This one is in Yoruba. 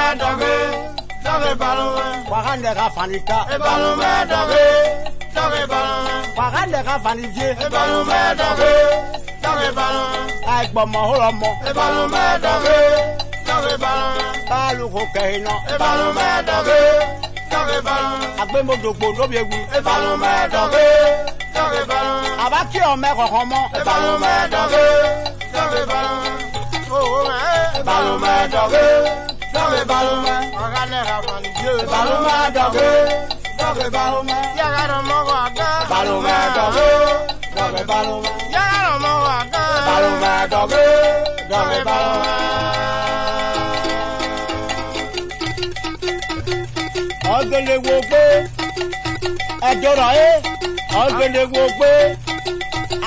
dogé, dogé ballon. Wagande ka fanika. Et ballon dogé, dogé ballon. Wagande ka fanije. Et ballon dogé, dogé ballon. Ai gbomo horomo. Et ballon dogé, dogé ballon. Balu ko keino. Et ballon dogé, dogé ballon. Agbemodogbo no bi ewu. Et ballon dogé, dogé ballon. Abaki o me kokomo. Et ballon dogé, dogé ballon. Oh mais ballon dogé, dogé ballon. Wagande ka fanije. Et ballon dogé, dogé ballon. Yagara mo waga. Ballon dogé, dogé ballon. Yagara mo waga. Ballon dogé, dogé ballon. Ogele wo pe. Ejora e. Ogele wo pe.